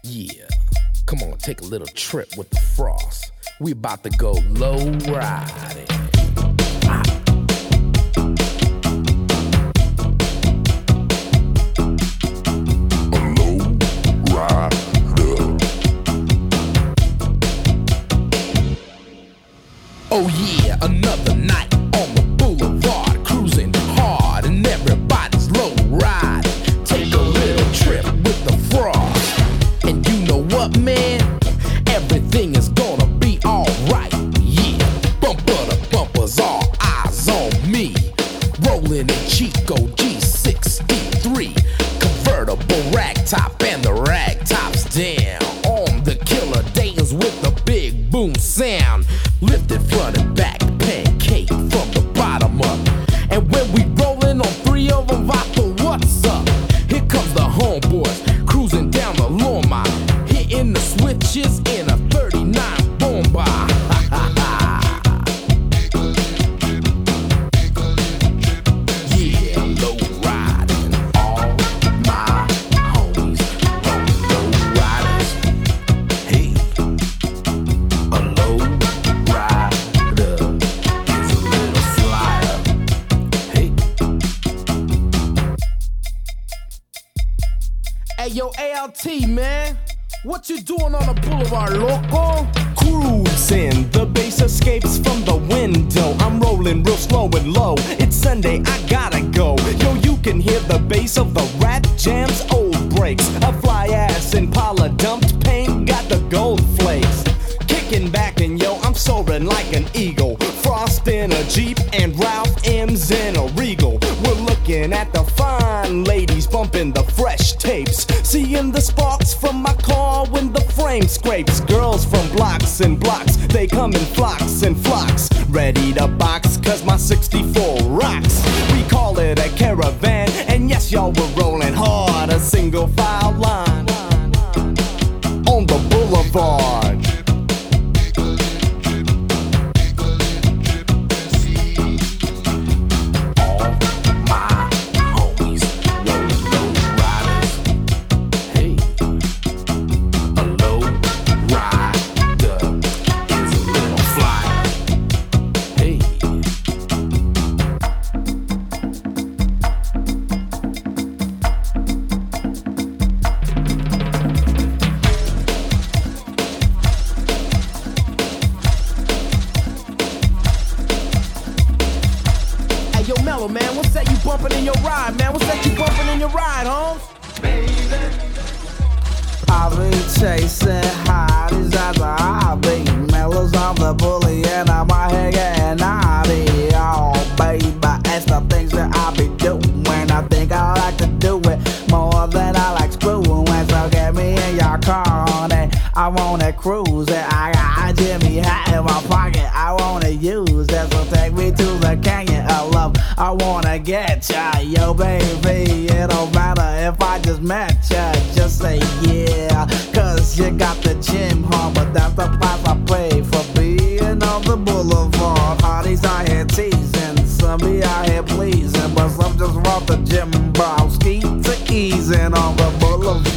Yeah, come on, take a little trip with the Frost. We about to go low riding. Oh yeah, another night on the boulevard, cruising hard and everybody's low riding. Take a little trip with the Frost. And you know what, man? Everything is gonna be alright. Yeah, bumper to bumpers, all eyes on me. Rolling in Chico G63, convertible ragtop and the ragtop's down. On the killer days with the big boom sound. Lifted front and back, pancake from the bottom up. And when we rollin' on three of them, vodka, what's up? Here comes the homeboys, cruising down the Loma, hitting the switches in a 39 bomba. Yeah, low riding, all my homies rolling low riders. Hey, a low rider is a little flyer. Hey. Hey, yo, ALT, man. What you doing on the boulevard, loco? Cruising, the bass escapes from the window. I'm rolling real slow and low. It's Sunday, I gotta go. Yo, you can hear the bass of the Rat Jam's old breaks. A fly ass Impala dumped paint, got the gold flakes. Kicking back and yo, I'm soaring like an eagle. Frost in a Jeep and Ralph M's in a Regal. We're looking at the fine ladies bumping the fresh tapes. Seeing the sparks from my car when the frame scrapes. Girls from blocks and blocks, they come in flocks and flocks. Ready to box, cause my 64 rocks. We call it a caravan, and yes, y'all, we're rolling hard. A single file line on the boulevard. Yo, Mellow, man, what's that you bumping in your ride, man? What's that you bumping in your ride, Holmes? I've been chasing hotties as a hobby. Mellow's on the bully and I'm out here getting naughty. Oh, baby, it's the things that I be doing. I think I like to do it more than I like screwing. So get me in your car on it. I wanna cruise it. I got a Jimmy hat in my pocket. I wanna use it. So take me to the canyon of love. I wanna get ya, yo baby. It don't matter if I just met ya. Just say yeah, cause you got the gym home. But that's the price I pay for being on the boulevard. Hotties out here teasing, some be out here pleasing, but some just want the gym bro. Ski to easing on the boulevard.